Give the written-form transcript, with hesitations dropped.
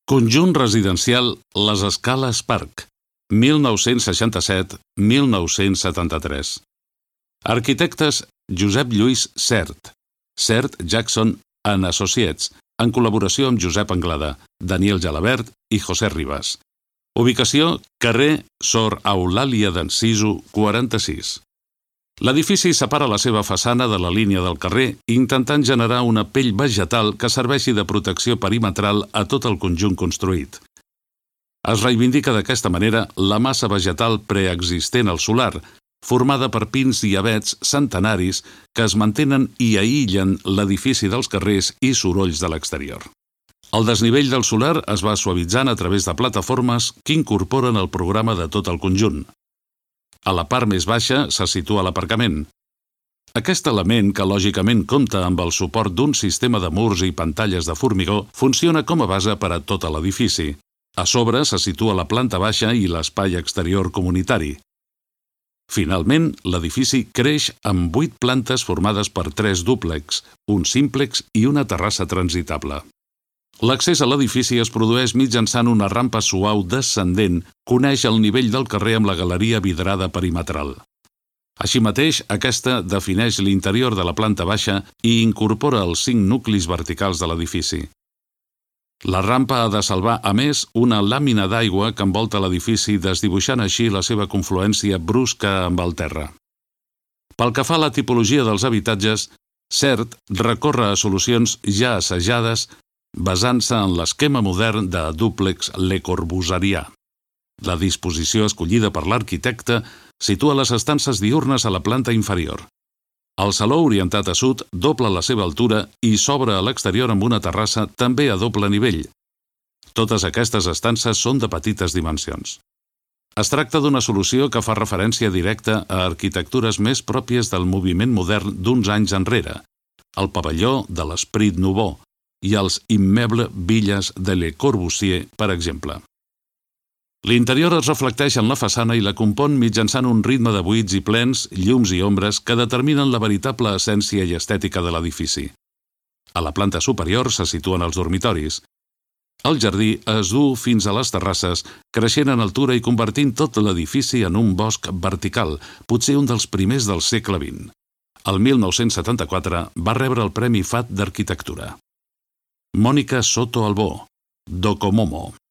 Conjunt residencial Les Escales Parc, 1967-1973. Arquitectes Josep Lluís Sert, Sert Jackson and Associates, en col·laboració amb Josep Anglada, Daniel Gelabert i José Ribas. Ubicació: carrer Sor Eulàlia d'Enciso, 46. L'edifici separa la seva façana de la línia del carrer, intentant generar una pell vegetal que serveixi de protecció perimetral a tot el conjunt construït. Es reivindica d'aquesta manera la massa vegetal preexistent al solar, formada per pins i avets centenaris que es mantenen i aïllen l'edifici dels carrers i sorolls de l'exterior. El desnivell del solar es va suavitzant a través de plataformes que incorporen el programa de tot el conjunt. A la part més baixa se situa l'aparcament. Aquest element, que lògicament compta amb el suport d'un sistema de murs i pantalles de formigó, funciona com a base per a tot l'edifici. A sobre se situa la planta baixa i l'espai exterior comunitari. Finalment, l'edifici creix amb 8 plantes formades per 3 dúplex, un símplex i una terrassa transitable. L'accés a l'edifici es produeix mitjançant una rampa suau descendent que uneix el nivell del carrer amb la galeria vidrada perimetral. Així mateix, aquesta defineix l'interior de la planta baixa i incorpora els 5 nuclis verticals de l'edifici. La rampa ha de salvar, a més, una làmina d'aigua que envolta l'edifici, desdibuixant així la seva confluència brusca amb el terra. Pel que fa a la tipologia dels habitatges, Sert recorre a solucions ja assajades basant-se en l'esquema modern de dúplex Le Corbuserià. La disposició escollida per l'arquitecte situa les estances diürnes a la planta inferior. El saló, orientat a sud, dobla la seva altura i s'obre a l'exterior amb una terrassa també a doble nivell. Totes aquestes estances són de petites dimensions. Es tracta d'una solució que fa referència directa a arquitectures més pròpies del moviment modern d'uns anys enrere, el pavelló de l'Esprit Nouveau i els immeubles Villas de Le Corbusier, per exemple. L'interior es reflecteix en la façana i la compon mitjançant un ritme de buits i plens, llums i ombres que determinen la veritable essència i estètica de l'edifici. A la planta superior se situen els dormitoris. El jardí es duu fins a les terrasses, creixent en altura i convertint tot l'edifici en un bosc vertical, potser un dels primers del segle XX. El 1974 va rebre el Premi FAT d'Arquitectura. Mònica Soto Albó, Docomomo.